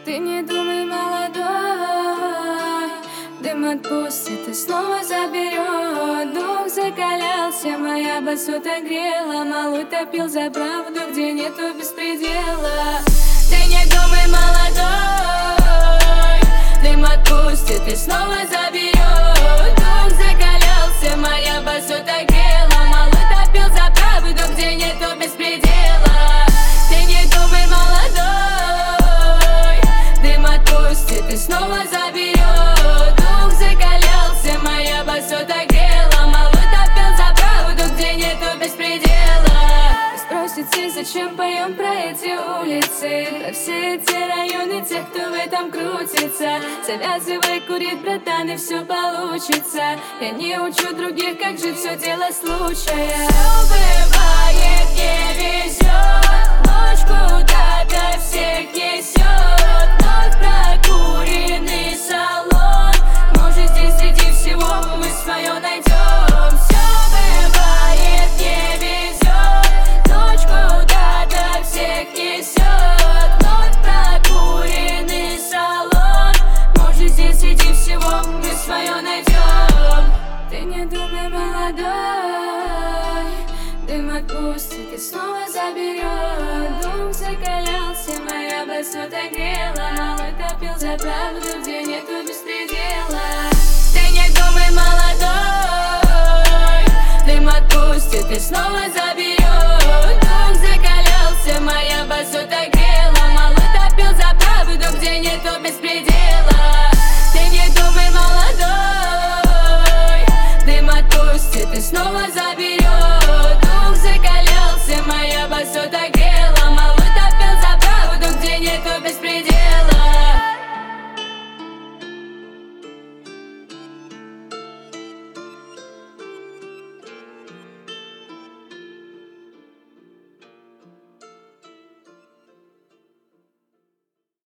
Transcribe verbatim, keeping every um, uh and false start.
Ты не думай, молодой, дым отпустит и снова заберет. Дух закалялся, моя басота грела, малой топил за правду, где нету беспредела. Ты не думай, молодой, дым отпустит и снова заберет. Дух закалялся, моя басота грела, малой топил за правду, где нету беспредела. Ты не думай, молодой, дым отпустит и снова заберет. Дух закалялся, моя басота грела, малой топил за правду, где нету беспредела. Спросите, зачем поем про эти улицы, про все эти районы, тех, кто в этом крутится. Завязывай курить, братан, и все получится. Я не учу других, как жить, все дело случая. Все бывает, не везет, ночь куда-то всех несет. Вновь прокуренный салон, может, здесь среди всего мы свое найдем. Все бывает, не везет, ночь куда-то всех несет. Вновь прокуренный салон, может, здесь среди всего мы свое найдем. Ты не думай, молодой, дым отпустит и снова заберет. Дух закалялся, моя басота грела, малой топил за правду, где нету беспредела. Ты не думай, молодой, дым отпустит и снова заберет. Дух закалялся, моя басота грела, малой топил за правду, где нету беспредела. Ты не думай, молодой, дым отпустит и снова заберет.